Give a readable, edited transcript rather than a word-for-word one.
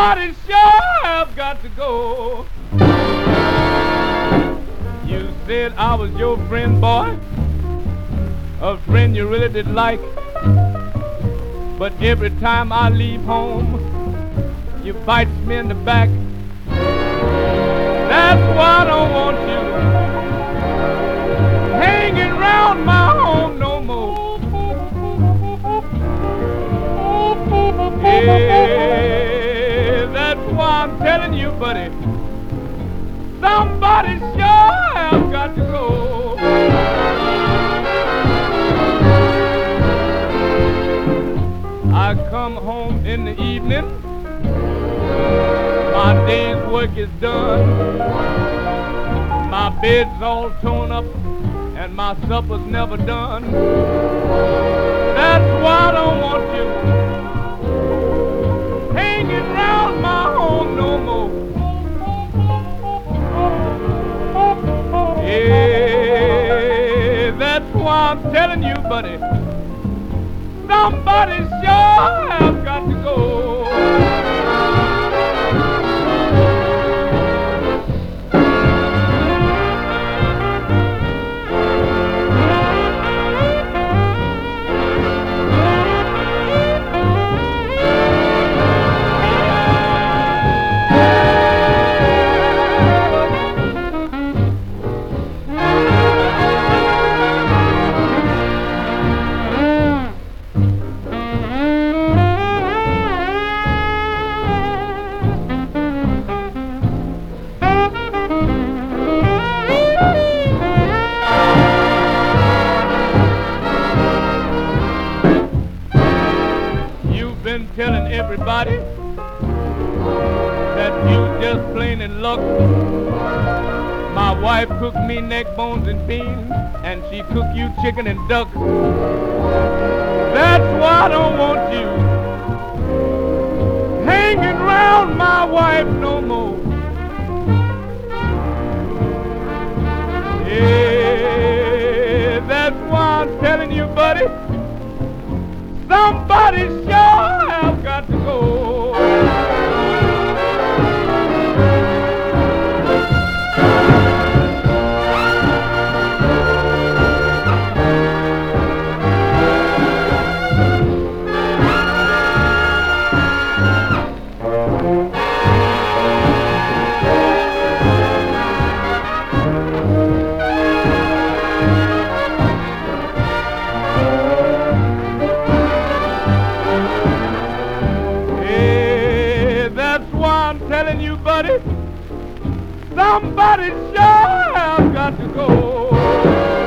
Somebody sure have got to go. You said I was your friend, boy, a friend you really did like. But every time I leave home, you bites me in the back. That's why I don't want you hanging around my home no more. Yeah, that's why I'm telling you, buddy, somebody sure have got to go. I come home in the evening, my day's work is done, my bed's all torn up, and my supper's never done. That's why I don't want you hanging around my home no more. Yeah, that's why I'm telling you, buddy, somebody sure have got to go. Been telling everybody that you just plain in luck. My wife cooked me neck bones and beans, and she cooked you chicken and duck. That's why I don't want you hanging around my wife no more. Yeah, that's why I'm telling you, buddy, somebody sure have got to go. I'm telling you, buddy, somebody sure have got to go.